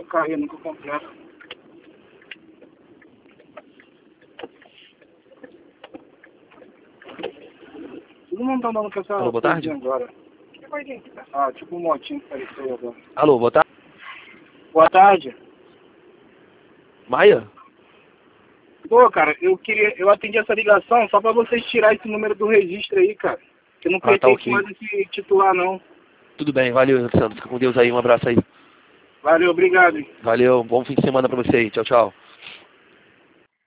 carro e nunca completo. Todo mundo tá andando com essa... Alô, boa tarde. Agora. Ah, tipo um motinho que apareceu agora. Alô, boa tarde. Boa tarde. Maia? Pô, cara, eu atendi essa ligação só pra vocês tirar esse número do registro aí, cara. Que eu não Ah, tá pretendo ok. mais esse titular, não. Tudo bem, valeu, Alexandre. Fica com Deus aí, um abraço aí. Valeu, obrigado, hein. Valeu, bom fim de semana pra você aí. Tchau, tchau.